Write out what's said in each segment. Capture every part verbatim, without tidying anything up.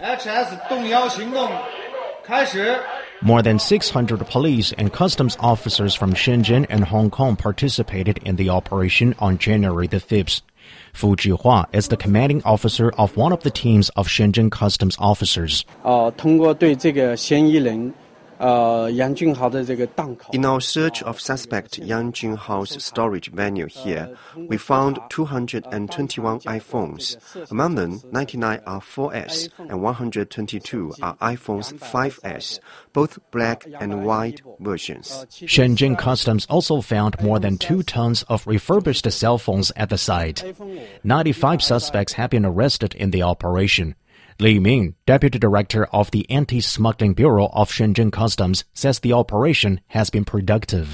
More than six hundred police and customs officers from Shenzhen and Hong Kong participated in the operation on January the fifth. Fu Zhihua is the commanding officer of one of the teams of Shenzhen customs officers. In our search of suspect Yang Junhao's storage venue here, we found two hundred twenty-one iPhones. Among them, ninety-nine are four S and one hundred twenty-two are iPhones five S, both black and white versions. Shenzhen Customs also found more than two tons of refurbished cell phones at the site. ninety-five suspects have been arrested in the operation. Li Ming, Deputy Director of the Anti-Smuggling Bureau of Shenzhen Customs, says the operation has been productive.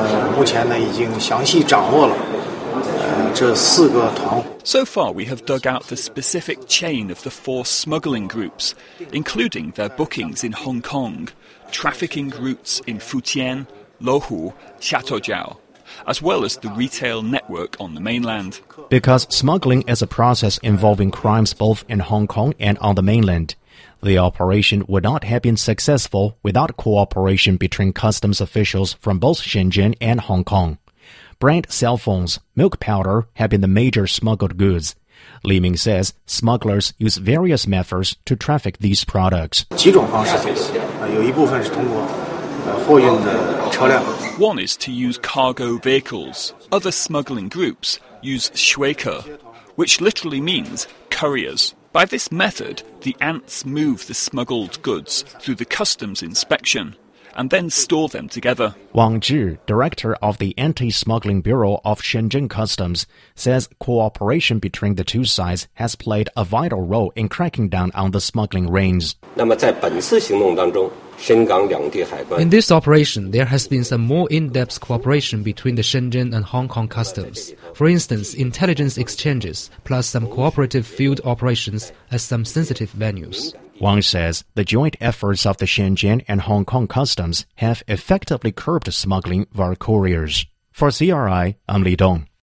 So far, we have dug out the specific chain of the four smuggling groups, including their bookings in Hong Kong, trafficking routes in Futian, Lohu, Chateaujiao, as well as the retail network on the mainland. Because smuggling is a process involving crimes both in Hong Kong and on the mainland, the operation would not have been successful without cooperation between customs officials from both Shenzhen and Hong Kong. Brand cell phones, milk powder have been the major smuggled goods. Li Ming says smugglers use various methods to traffic these products. One is to use cargo vehicles. Other smuggling groups use shuike, which literally means couriers. By this method, the ants move the smuggled goods through the customs inspection and then store them together. Wang Zhi, director of the Anti-Smuggling Bureau of Shenzhen Customs, says cooperation between the two sides has played a vital role in cracking down on the smuggling rings. In this operation, there has been some more in-depth cooperation between the Shenzhen and Hong Kong customs. For instance, intelligence exchanges, plus some cooperative field operations at some sensitive venues. Wang says the joint efforts of the Shenzhen and Hong Kong customs have effectively curbed smuggling via couriers. For C R I, I'm Li Dong.